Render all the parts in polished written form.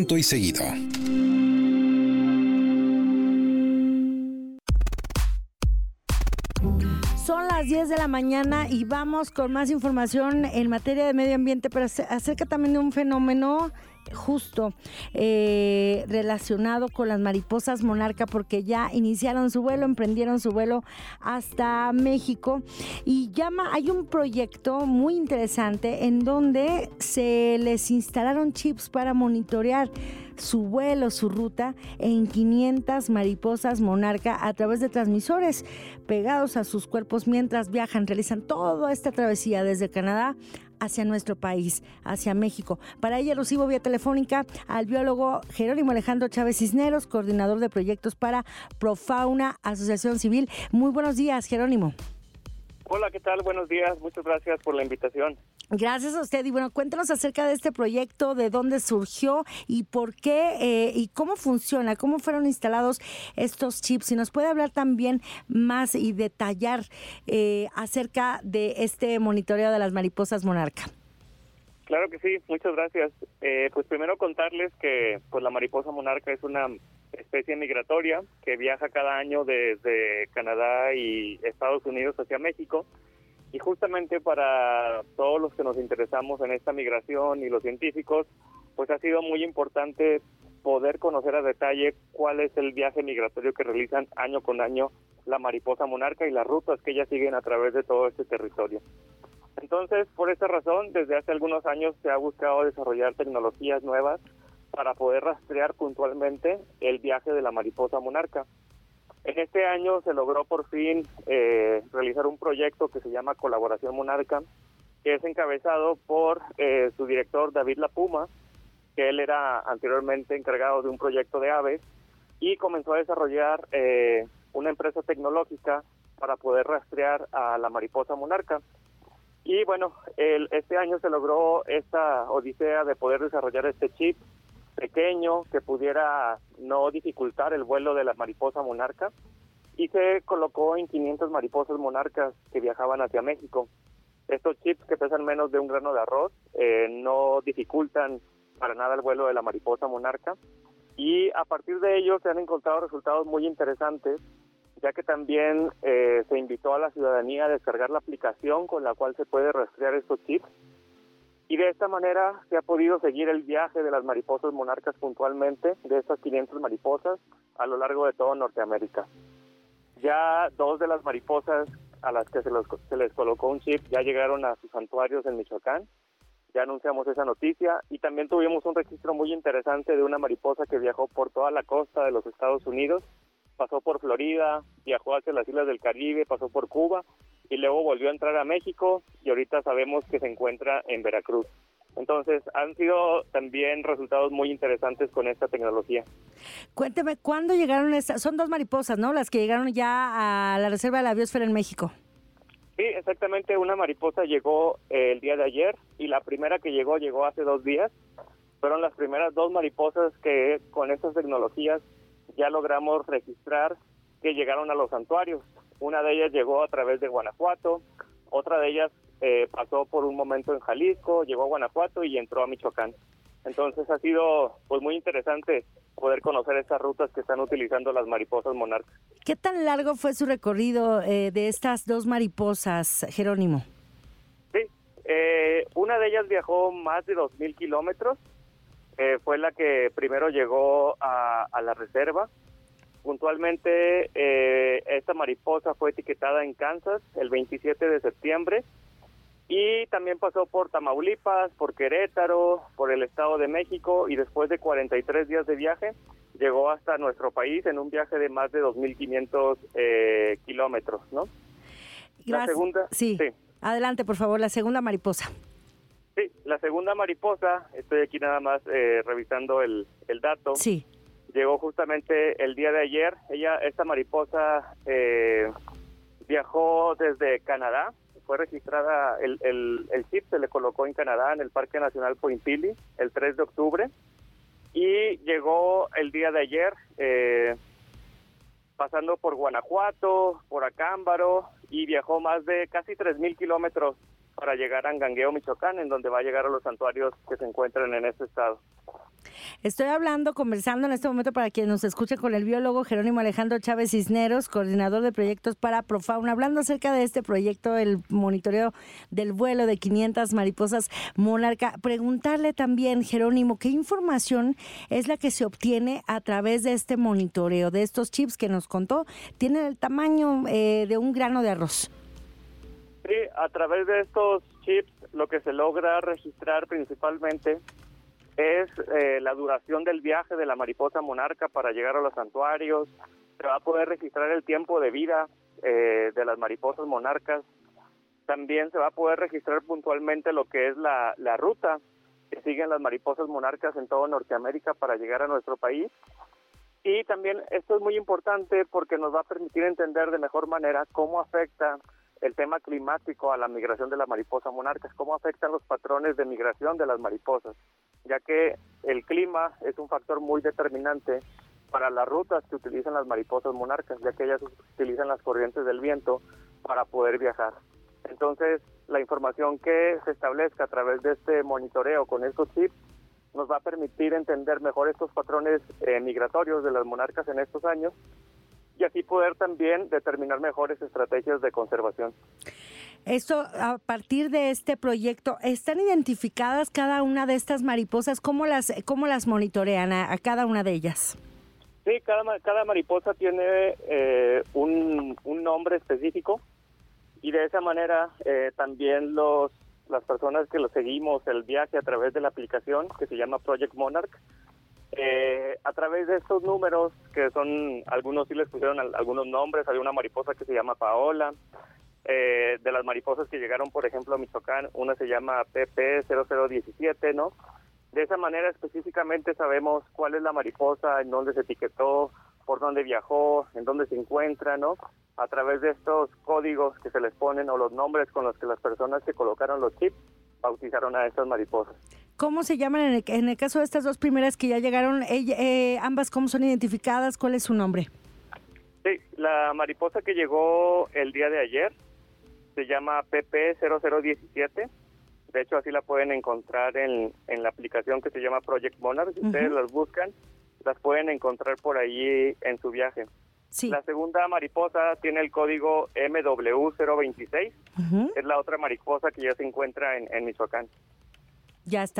Pronto y seguido. Son las 10 de la mañana y vamos con más información en materia de medio ambiente, pero acerca también de un fenómeno justo relacionado con las mariposas monarca, porque ya iniciaron su vuelo, emprendieron su vuelo hasta México y hay un proyecto muy interesante en donde se les instalaron chips para monitorear su vuelo, su ruta en 500 mariposas monarca a través de transmisores pegados a sus cuerpos mientras viajan, realizan toda esta travesía desde Canadá hacia nuestro país, hacia México. Para ello recibo vía telefónica al biólogo Jerónimo Alejandro Chávez Cisneros, coordinador de proyectos para Profauna Asociación Civil. Muy buenos días, Jerónimo. Hola, ¿qué tal? Buenos días, muchas gracias por la invitación. Gracias a usted. Y bueno, cuéntanos acerca de este proyecto, de dónde surgió y por qué y cómo funciona, cómo fueron instalados estos chips. Si nos puede hablar también más y detallar acerca de este monitoreo de las mariposas monarca. Claro que sí, muchas gracias. Pues primero contarles que pues la mariposa monarca es una especie migratoria que viaja cada año desde Canadá y Estados Unidos hacia México. Y justamente para todos los que nos interesamos en esta migración y los científicos, pues ha sido muy importante poder conocer a detalle cuál es el viaje migratorio que realizan año con año la mariposa monarca y las rutas que ellas siguen a través de todo este territorio. Entonces, por esta razón, desde hace algunos años se ha buscado desarrollar tecnologías nuevas para poder rastrear puntualmente el viaje de la mariposa monarca. En este año se logró por fin realizar un proyecto que se llama Colaboración Monarca, que es encabezado por su director David Lapuma, que él era anteriormente encargado de un proyecto de aves, y comenzó a desarrollar una empresa tecnológica para poder rastrear a la mariposa monarca. Y bueno, este año se logró esta odisea de poder desarrollar este chip pequeño que pudiera no dificultar el vuelo de la mariposa monarca, y se colocó en 500 mariposas monarcas que viajaban hacia México. Estos chips, que pesan menos de un grano de arroz, no dificultan para nada el vuelo de la mariposa monarca, y a partir de ello se han encontrado resultados muy interesantes, ya que también se invitó a la ciudadanía a descargar la aplicación con la cual se puede rastrear estos chips. Y de esta manera se ha podido seguir el viaje de las mariposas monarcas puntualmente, de estas 500 mariposas, a lo largo de todo Norteamérica. Ya 2 de las mariposas a las que se les colocó un chip ya llegaron a sus santuarios en Michoacán. Ya anunciamos esa noticia, y también tuvimos un registro muy interesante de una mariposa que viajó por toda la costa de los Estados Unidos, pasó por Florida, viajó hacia las islas del Caribe, pasó por Cuba, y luego volvió a entrar a México, y ahorita sabemos que se encuentra en Veracruz. Entonces, han sido también resultados muy interesantes con esta tecnología. Cuénteme, ¿cuándo llegaron estas? Son 2 mariposas, ¿no? Las que llegaron ya a la Reserva de la Biosfera en México. Sí, exactamente. Una mariposa llegó el día de ayer, y la primera que llegó hace 2 días. Fueron las primeras 2 mariposas que con estas tecnologías ya logramos registrar que llegaron a los santuarios. Una de ellas llegó a través de Guanajuato, otra de ellas pasó por un momento en Jalisco, llegó a Guanajuato y entró a Michoacán. Entonces ha sido pues muy interesante poder conocer estas rutas que están utilizando las mariposas monarcas. ¿Qué tan largo fue su recorrido de estas 2 mariposas, Jerónimo? Sí, una de ellas viajó más de 2,000 kilómetros. Fue la que primero llegó a la reserva. Puntualmente, esta mariposa fue etiquetada en Kansas el 27 de septiembre, y también pasó por Tamaulipas, por Querétaro, por el Estado de México, y después de 43 días de viaje llegó hasta nuestro país en un viaje de más de 2,500 kilómetros, ¿no? Gracias. La segunda... Sí. Adelante, por favor, la segunda mariposa. Sí, la segunda mariposa, estoy aquí nada más revisando el dato. Sí. Llegó justamente el día de ayer. Esta mariposa viajó desde Canadá, fue registrada, el chip se le colocó en Canadá, en el Parque Nacional Point Pili, el 3 de octubre, y llegó el día de ayer, pasando por Guanajuato, por Acámbaro, y viajó más de casi 3,000 kilómetros para llegar a Angangueo, Michoacán, en donde va a llegar a los santuarios que se encuentran en este estado. Estoy conversando en este momento para quien nos escuche con el biólogo Jerónimo Alejandro Chávez Cisneros, coordinador de proyectos para Profauna, hablando acerca de este proyecto, el monitoreo del vuelo de 500 mariposas monarca. Preguntarle también, Jerónimo, ¿qué información es la que se obtiene a través de este monitoreo, de estos chips que nos contó? Tienen el tamaño de un grano de arroz. Sí, a través de estos chips lo que se logra registrar principalmente es la duración del viaje de la mariposa monarca para llegar a los santuarios. Se va a poder registrar el tiempo de vida de las mariposas monarcas. También se va a poder registrar puntualmente lo que es la ruta que siguen las mariposas monarcas en toda Norteamérica para llegar a nuestro país. Y también esto es muy importante porque nos va a permitir entender de mejor manera cómo afecta el tema climático a la migración de las mariposas monarcas, cómo afectan los patrones de migración de las mariposas, ya que el clima es un factor muy determinante para las rutas que utilizan las mariposas monarcas, ya que ellas utilizan las corrientes del viento para poder viajar. Entonces, la información que se establezca a través de este monitoreo con estos chips nos va a permitir entender mejor estos patrones migratorios de las monarcas en estos años y así poder también determinar mejores estrategias de conservación. Esto, a partir de este proyecto, ¿están identificadas cada una de estas mariposas? ¿Cómo las monitorean a cada una de ellas? Sí, cada mariposa tiene un nombre específico y de esa manera también las personas que lo seguimos el viaje a través de la aplicación que se llama Project Monarch, a través de estos números, que son, algunos sí les pusieron algunos nombres, hay una mariposa que se llama Paola, de las mariposas que llegaron, por ejemplo, a Michoacán, una se llama PP0017, ¿no? De esa manera específicamente sabemos cuál es la mariposa, en dónde se etiquetó, por dónde viajó, en dónde se encuentra, ¿no? A través de estos códigos que se les ponen o los nombres con los que las personas que colocaron los chips bautizaron a estas mariposas. ¿Cómo se llaman en el caso de estas dos primeras que ya llegaron? Ambas, ¿cómo son identificadas? ¿Cuál es su nombre? Sí, la mariposa que llegó el día de ayer se llama PP0017. De hecho, así la pueden encontrar en la aplicación que se llama Project Monarch. Si ustedes las buscan, las pueden encontrar por ahí en su viaje. Sí. La segunda mariposa tiene el código MW026. Es la otra mariposa que ya se encuentra en Michoacán. Ya está,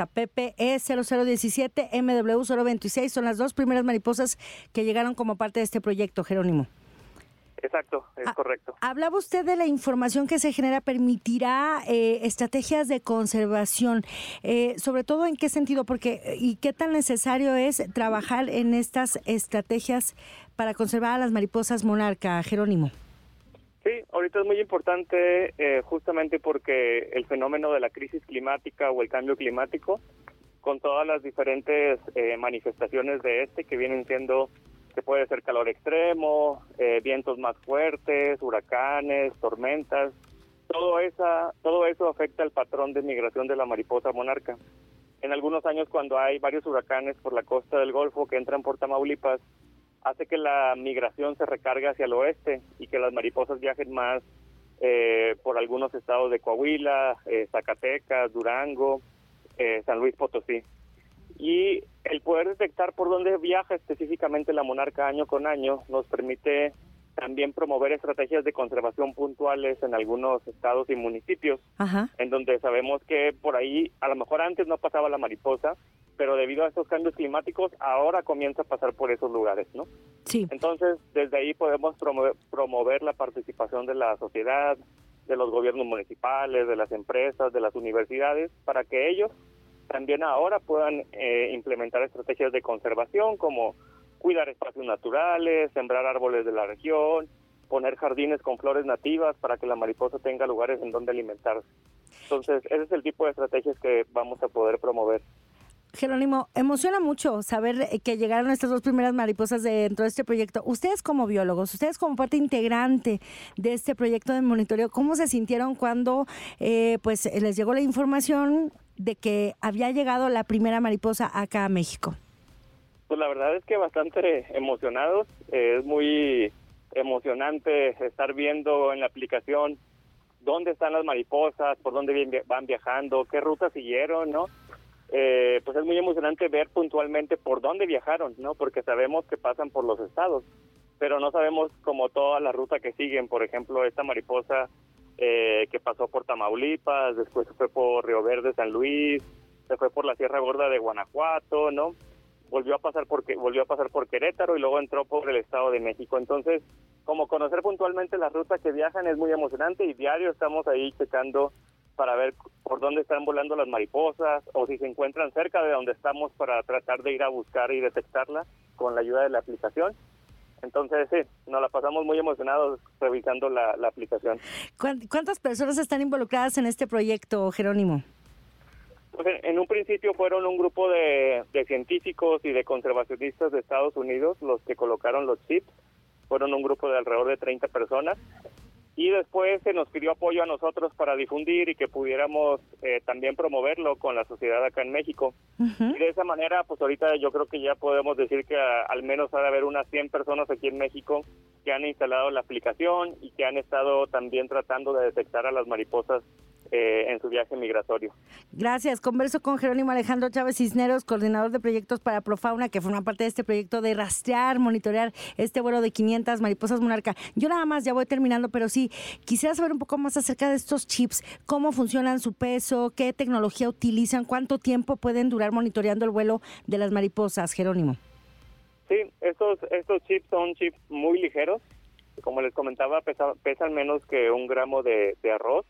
PPE0017, MW026, son las dos primeras mariposas que llegaron como parte de este proyecto, Jerónimo. Exacto, es correcto. Hablaba usted de la información que se genera, permitirá estrategias de conservación, sobre todo en qué sentido, y qué tan necesario es trabajar en estas estrategias para conservar a las mariposas monarca, Jerónimo. Sí, ahorita es muy importante justamente porque el fenómeno de la crisis climática o el cambio climático, con todas las diferentes manifestaciones de que vienen siendo, que puede ser calor extremo, vientos más fuertes, huracanes, tormentas, todo eso afecta el patrón de migración de la mariposa monarca. En algunos años, cuando hay varios huracanes por la costa del Golfo que entran por Tamaulipas, hace que la migración se recargue hacia el oeste y que las mariposas viajen más por algunos estados de Coahuila, Zacatecas, Durango, San Luis Potosí. Y el poder detectar por dónde viaja específicamente la monarca año con año nos permite también promover estrategias de conservación puntuales en algunos estados y municipios, en donde sabemos que por ahí a lo mejor antes no pasaba la mariposa, pero debido a estos cambios climáticos ahora comienza a pasar por esos lugares, ¿no? Sí. Entonces, desde ahí podemos promover la participación de la sociedad, de los gobiernos municipales, de las empresas, de las universidades, para que ellos también ahora puedan implementar estrategias de conservación como cuidar espacios naturales, sembrar árboles de la región, poner jardines con flores nativas para que la mariposa tenga lugares en donde alimentarse. Entonces, ese es el tipo de estrategias que vamos a poder promover. Jerónimo, emociona mucho saber que llegaron estas dos primeras mariposas dentro de este proyecto. Ustedes como biólogos, ustedes como parte integrante de este proyecto de monitoreo, ¿cómo se sintieron cuando pues les llegó la información de que había llegado la primera mariposa acá a México? Pues la verdad es que bastante emocionados. Es muy emocionante estar viendo en la aplicación dónde están las mariposas, por dónde van viajando, qué rutas siguieron, ¿no? pues es muy emocionante ver puntualmente por dónde viajaron, ¿no? Porque sabemos que pasan por los estados, pero no sabemos como toda la ruta que siguen. Por ejemplo, esta mariposa que pasó por Tamaulipas, después se fue por Río Verde, San Luis, se fue por la Sierra Gorda de Guanajuato, ¿no? Volvió a pasar por Querétaro y luego entró por el Estado de México. Entonces, como conocer puntualmente las rutas que viajan es muy emocionante, y diario estamos ahí checando para ver por dónde están volando las mariposas o si se encuentran cerca de donde estamos para tratar de ir a buscar y detectarla con la ayuda de la aplicación. Entonces, sí, nos la pasamos muy emocionados revisando la aplicación. ¿Cuántas personas están involucradas en este proyecto, Jerónimo? Pues en un principio fueron un grupo de científicos y de conservacionistas de Estados Unidos los que colocaron los chips. Fueron un grupo de alrededor de 30 personas. Y después se nos pidió apoyo a nosotros para difundir y que pudiéramos también promoverlo con la sociedad acá en México. Uh-huh. Y de esa manera, pues ahorita yo creo que ya podemos decir que al menos ha de haber unas 100 personas aquí en México que han instalado la aplicación y que han estado también tratando de detectar a las mariposas en su viaje migratorio. Gracias. Converso con Jerónimo Alejandro Chávez Cisneros, coordinador de proyectos para Profauna, que forma parte de este proyecto de rastrear, monitorear este vuelo de 500 mariposas monarca. Yo nada más ya voy terminando, pero sí, quisiera saber un poco más acerca de estos chips, cómo funcionan, su peso, qué tecnología utilizan, cuánto tiempo pueden durar monitoreando el vuelo de las mariposas, Jerónimo. Sí, estos chips son chips muy ligeros. Como les comentaba, pesan menos que un grano de arroz,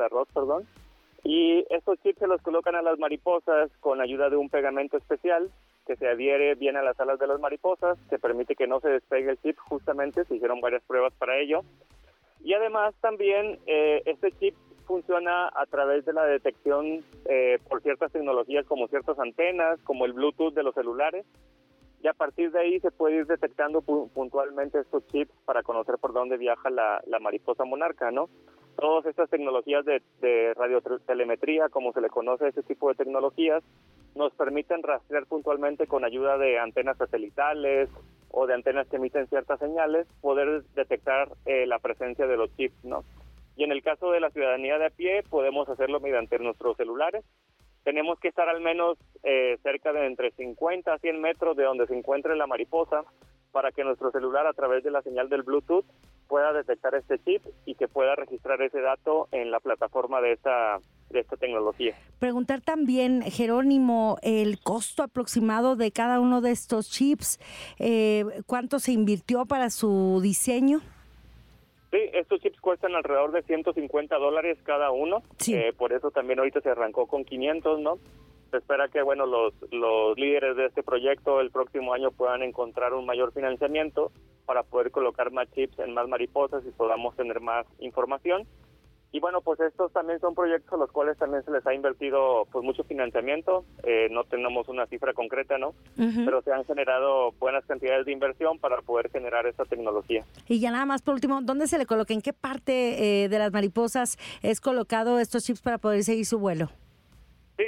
y estos chips se los colocan a las mariposas con ayuda de un pegamento especial que se adhiere bien a las alas de las mariposas, que permite que no se despegue el chip. Justamente se hicieron varias pruebas para ello, y además también este chip funciona a través de la detección por ciertas tecnologías como ciertas antenas, como el Bluetooth de los celulares. Y a partir de ahí se puede ir detectando puntualmente estos chips para conocer por dónde viaja la mariposa monarca, ¿no? Todas estas tecnologías de radiotelemetría, como se le conoce a este tipo de tecnologías, nos permiten rastrear puntualmente con ayuda de antenas satelitales o de antenas que emiten ciertas señales, poder detectar la presencia de los chips, ¿no? Y en el caso de la ciudadanía de a pie, podemos hacerlo mediante nuestros celulares. Tenemos que estar al menos cerca de entre 50 a 100 metros de donde se encuentre la mariposa para que nuestro celular, a través de la señal del Bluetooth, pueda detectar este chip y que pueda registrar ese dato en la plataforma de esta tecnología. Preguntar también, Jerónimo, el costo aproximado de cada uno de estos chips, ¿cuánto se invirtió para su diseño? Sí, estos chips cuestan alrededor de $150 cada uno. Sí. Por eso también ahorita se arrancó con 500, ¿no? Se espera que, bueno, los líderes de este proyecto el próximo año puedan encontrar un mayor financiamiento para poder colocar más chips en más mariposas y podamos tener más información. Y bueno, pues estos también son proyectos a los cuales también se les ha invertido pues mucho financiamiento. No tenemos una cifra concreta, ¿no? Uh-huh. Pero se han generado buenas cantidades de inversión para poder generar esta tecnología. Y ya nada más por último, ¿dónde se le coloca? ¿En qué parte de las mariposas es colocado estos chips para poder seguir su vuelo? Sí,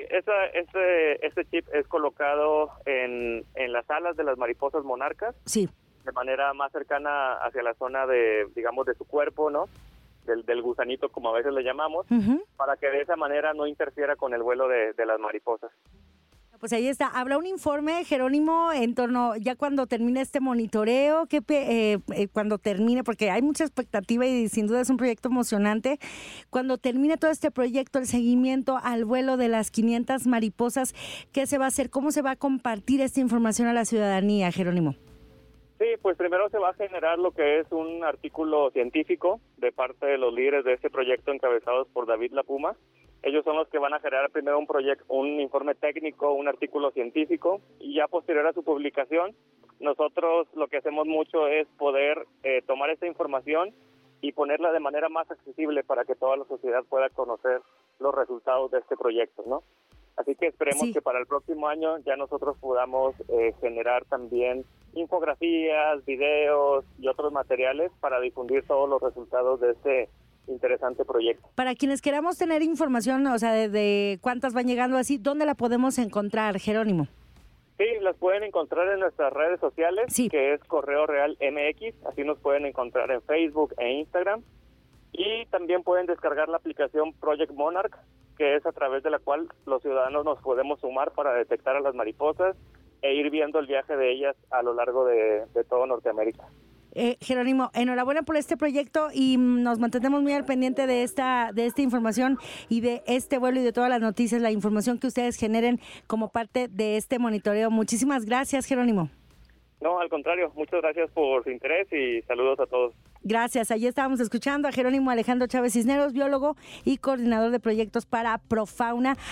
este chip es colocado en las alas de las mariposas monarcas. Sí. De manera más cercana hacia la zona de su cuerpo, ¿no? Del gusanito, como a veces le llamamos, uh-huh, para que de esa manera no interfiera con el vuelo de las mariposas. Pues ahí está. ¿Habrá un informe, Jerónimo, en torno, ya cuando termine este monitoreo, cuando termine, porque hay mucha expectativa y sin duda es un proyecto emocionante, cuando termine todo este proyecto, el seguimiento al vuelo de las 500 mariposas, ¿qué se va a hacer? ¿Cómo se va a compartir esta información a la ciudadanía, Jerónimo? Sí, pues primero se va a generar lo que es un artículo científico de parte de los líderes de este proyecto encabezados por David Lapuma. Ellos son los que van a generar primero un informe técnico, un artículo científico, y ya posterior a su publicación, nosotros lo que hacemos mucho es poder tomar esta información y ponerla de manera más accesible para que toda la sociedad pueda conocer los resultados de este proyecto, ¿no? Así que esperemos que para el próximo año ya nosotros podamos generar también infografías, videos y otros materiales para difundir todos los resultados de este interesante proyecto. Para quienes queramos tener información, o sea, de cuántas van llegando así, ¿dónde la podemos encontrar, Jerónimo? Sí, las pueden encontrar en nuestras redes sociales, sí, que es Correo Real MX, así nos pueden encontrar en Facebook e Instagram. Y también pueden descargar la aplicación Project Monarch, que que es a través de la cual los ciudadanos nos podemos sumar para detectar a las mariposas e ir viendo el viaje de ellas a lo largo de todo Norteamérica. Jerónimo, enhorabuena por este proyecto y nos mantenemos muy al pendiente de esta información y de este vuelo y de todas las noticias, la información que ustedes generen como parte de este monitoreo. Muchísimas gracias, Jerónimo. No, al contrario, muchas gracias por su interés y saludos a todos. Gracias. Allí estábamos escuchando a Jerónimo Alejandro Chávez Cisneros, biólogo y coordinador de proyectos para Profauna.